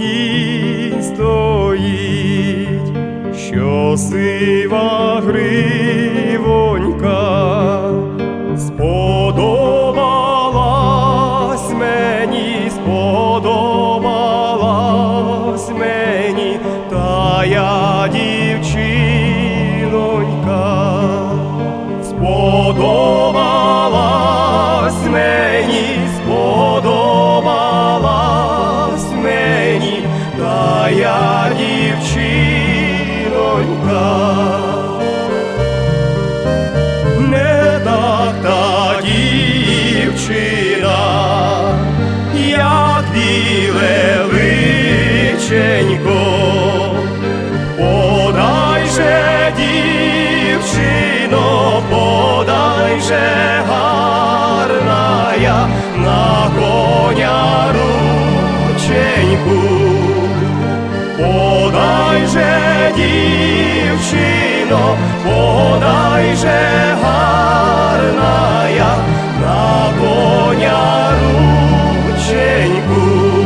кінь стоїть, що сива гривонька, сподобалась мені, сподобалась мені тая дівчинонька, сподобалась мені, сподобалась мені тая дівчинонька. Не так та дівчина, як біле личенько, подай же, дівчино, подай же гарная на коня рученьку, подай же, дівчино, подай же гарная на коня рученьку.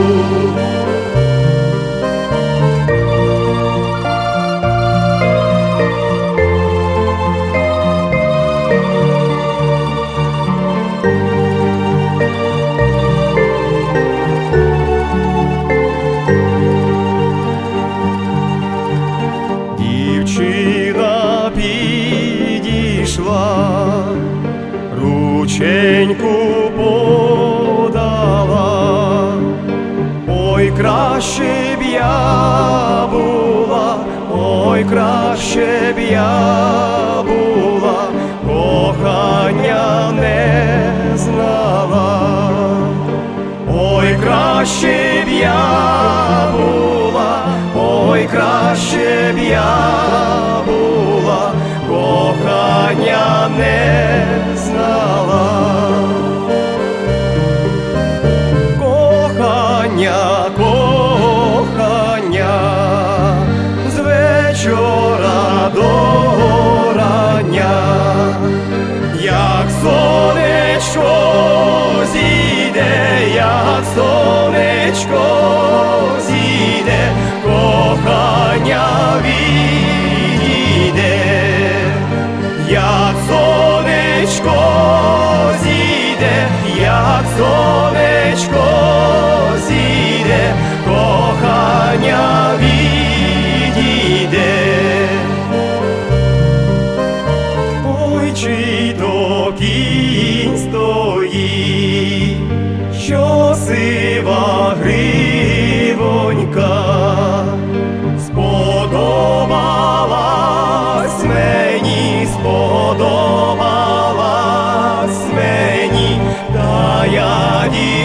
Дівчина підійшла, рученьку подала, ой, краще б я була, ой, краще б я була, кохання не знала, ой, краще б я була, ой, краще б я була, кохання не знала. Кохання, кохання, з вечора до рання, як сонечко зійде, як сонечко зійде, кохання відійде, як сонечко зійде, як сонечко зійде, кохання відійде. Ой, чи то кінь стоїть, що сива гривонька, сподобалась мені, сподобалась мені тая дівчинонька.